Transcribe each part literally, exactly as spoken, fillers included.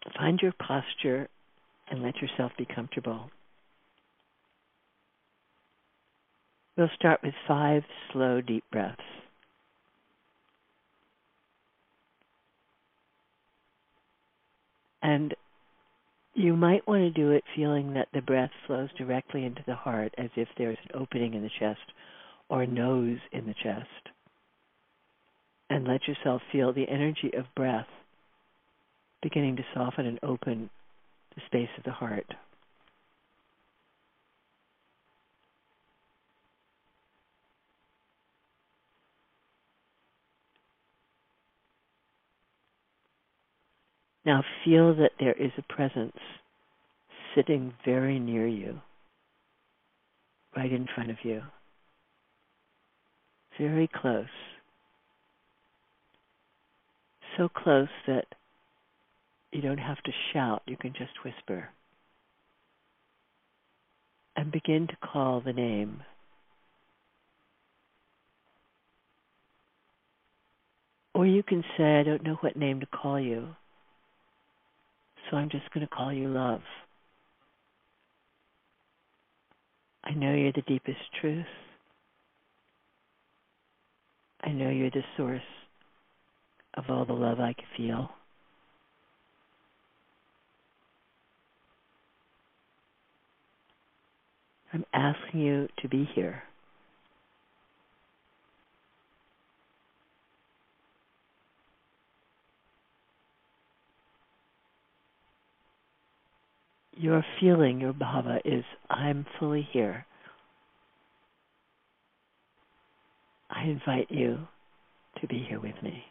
Find your posture and let yourself be comfortable. We'll start with five slow, deep breaths. And you might want to do it feeling that the breath flows directly into the heart, as if there's an opening in the chest or a nose in the chest. And let yourself feel the energy of breath beginning to soften and open the space of the heart. Now feel that there is a presence sitting very near you, right in front of you, very close, so close that you don't have to shout, you can just whisper. And begin to call the name. Or you can say, I don't know what name to call you, so I'm just going to call you love. I know you're the deepest truth. I know you're the source of all the love I can feel. I'm asking you to be here. Your feeling, your bhava is, I'm fully here. I invite you to be here with me.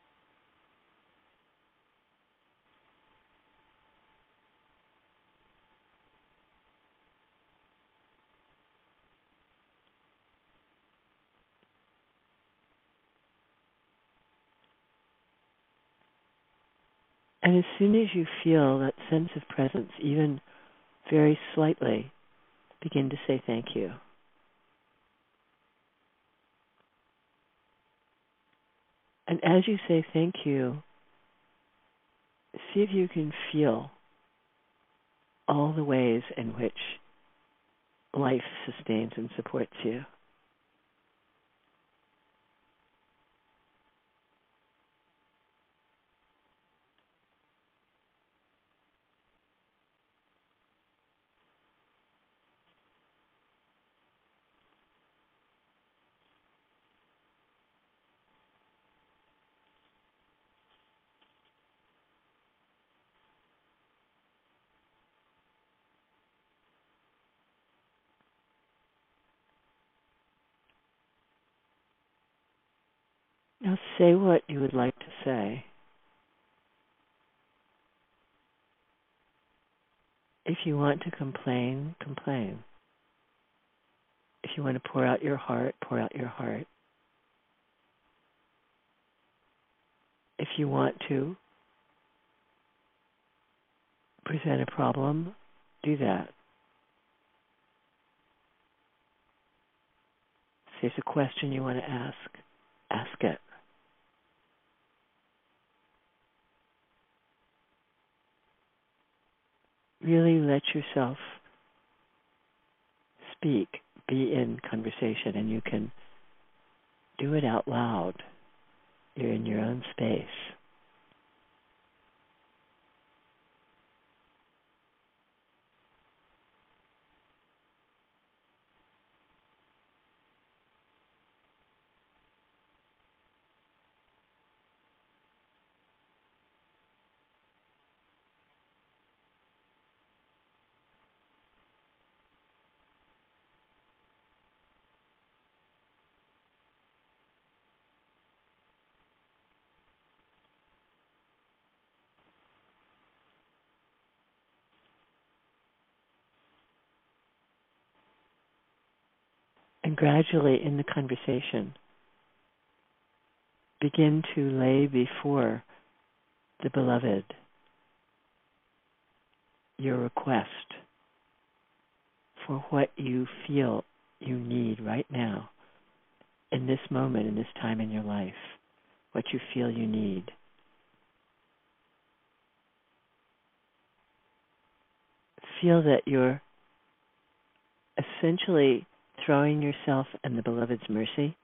And as soon as you feel that sense of presence, even very slightly, begin to say thank you. And as you say thank you, see if you can feel all the ways in which life sustains and supports you. Now say what you would like to say. If you want to complain, complain. If you want to pour out your heart, pour out your heart. If you want to present a problem, do that. If there's a question you want to ask, ask it. Really let yourself speak, be in conversation, and you can do it out loud. You're in your own space. And gradually in the conversation, begin to lay before the beloved your request for what you feel you need right now, in this moment, in this time in your life, what you feel you need. feel that you're essentially throwing yourself in the beloved's mercy.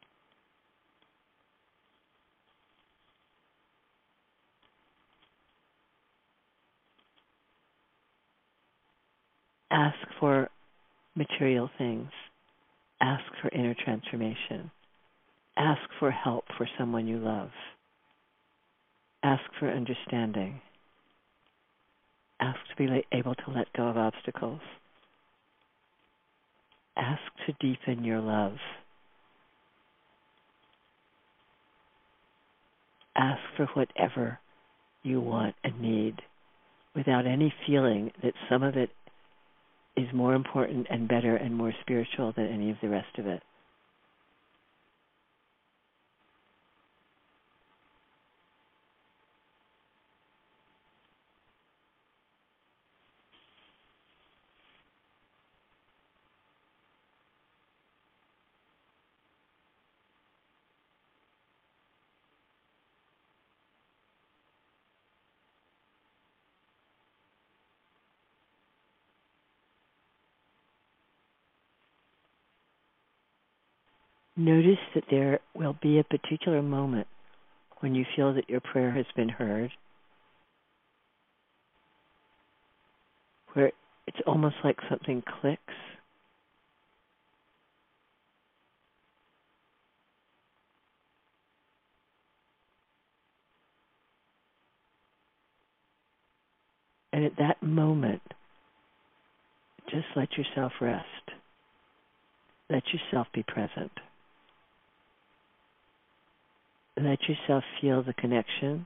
Ask for material things. Ask for inner transformation. Ask for help for someone you love. Ask for understanding. Ask to be able to let go of obstacles. Ask to deepen your love. Ask for whatever you want and need without any feeling that some of it is more important and better and more spiritual than any of the rest of it. Notice that there will be a particular moment when you feel that your prayer has been heard, where it's almost like something clicks. And at that moment, just let yourself rest. Let yourself be present. Let yourself feel the connection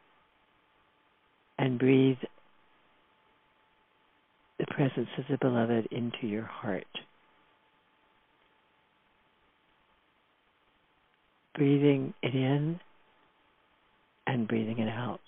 and breathe the presence of the beloved into your heart. Breathing it in and breathing it out.